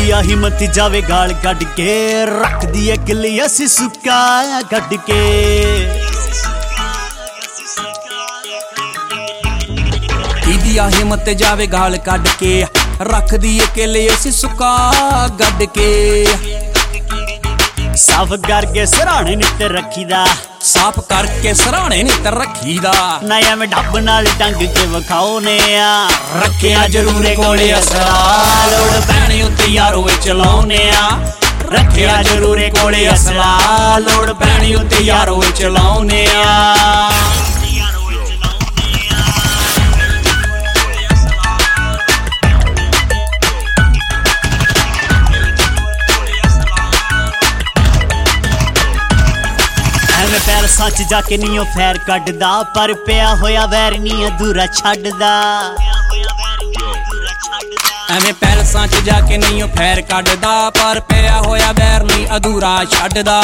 किदिया हिम्मत जावे गाल कढ के रख दिए किली असी सुक्का कढ के किदिया हिम्मत जावे गाल कढ के रख दिए किली असी सुक्का गड के साफ करके सराणे नित रखीदा साफ करके सराणे नित रखीदा नया में ढब नाल टंग के वखाओ ने रखिया जरूरे कोले असला लोड़ पैणी उत्ते यारो वे चलाउने रखिया जरूरे कोले असला लोड़ पैणी उत्ते यारो वे चलाउने पैर सच जाके नीओ फैर कटदा पर पिया होया वैर नी अधूरा छड्डदा एवें पैर सच जाके नीओ फैर कटदा पर पिया होया वैर नी अधूरा छड्डदा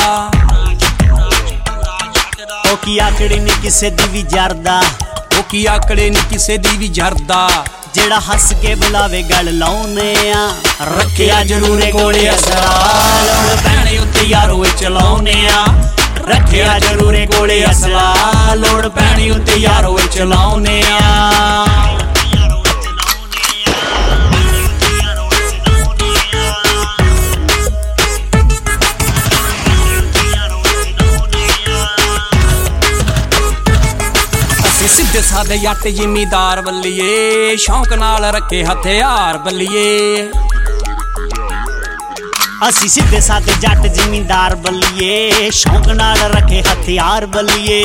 ओ की आकड़ी नी किसे दी भी जरदा ओ की आकड़ी नी किसे दी भी जरदा जेड़ा हस के बुलावे गल लाउने रखिया जरूरे कोले असला लोड़ पैणी उत्ते यारो वे चलाउने रखिया जरूरे कोले असला लोड़ पैणी उत्ते यारो वे चलाउने असी सीधे सादे जट जिमीदार बल्लिए शौक नाल रखे हथियार बल्लिए असी सीधे साधे जट जिमीदार बल्लिए शौक नाल रखे हथियार बल्लिए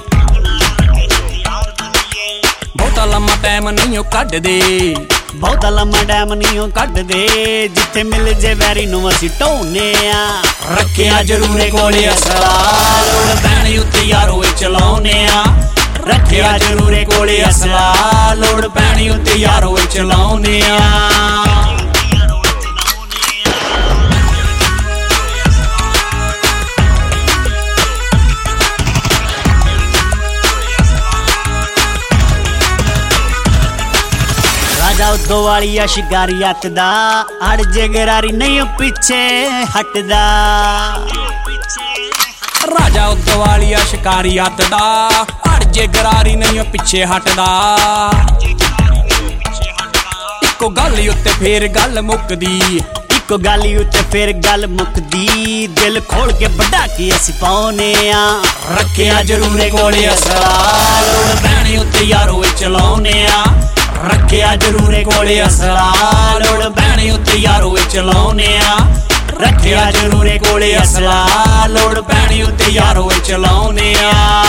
बहुता लम्मा टाइम नहीं कढ दे बहुता लम्मा टाइम नहीं कढ दे जिथे मिल जे वैरी नूं असी ढोने रखिया जरूरे कोले असला लोड़ पैणी उत्ते यारो वे चलाउने रखिया जरूरे कोले असला लोड़ पैणी उत्ते यारो वे चलाउने उदो वाली शिकारियत दा अड़ जे गरारी नहीं पीछे हटदा राजा उदो वाली शिकारियत दा अड़ जे गरारी नहीं पिछे हटदा इको गल उत्ते फिर गल मुकदी इको गल उत्ते फिर गल मुकदी दिल खोल के बड़ा की असी पाउने रखिया जरूरे कोले असला लोड़ पैणी उत्ते यारो वे चलाउने रखिया जरूरे कोले असला लोड़ पैणी उत्ते यारो वे चलाउने रखिया जरूरे कोले असला लोड़ पैणी उत्ते यारो वे चलाउने